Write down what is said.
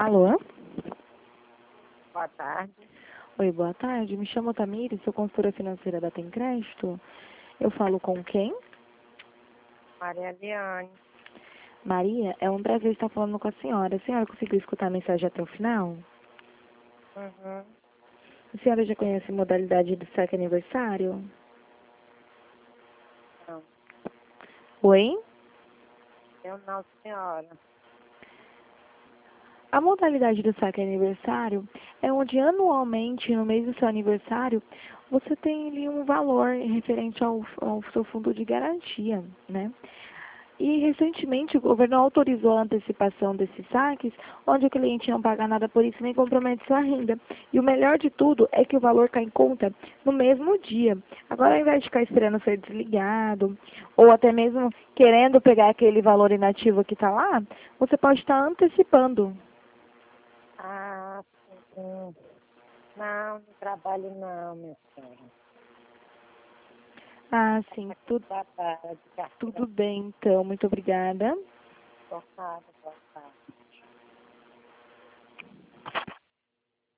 Alô? Boa tarde. Oi, boa tarde. Me chamo Tamires, sou consultora financeira da Tem Crédito. Eu falo com quem? Maria Liane. Maria, é um prazer estar falando com a senhora. A senhora conseguiu escutar a mensagem até o final? Uhum. A senhora já conhece a modalidade do saque aniversário? Não, Oi? eu não, senhora. A modalidade do saque aniversário é onde anualmente, no mês do seu aniversário, você tem ali um valor referente ao seu fundo de garantia, né? E recentemente o governo autorizou a antecipação desses saques, onde o cliente não paga nada por isso nem compromete sua renda. E o melhor de tudo é que o valor cai em conta no mesmo dia. Agora, ao invés de ficar esperando ser desligado, ou até mesmo querendo pegar aquele valor inativo que está lá, você pode estar antecipando. Ah, sim. Não, não trabalho não, minha senhora. Ah, sim, Trabalho de carteira tudo bem, então. Muito obrigada. cortada, boa tarde.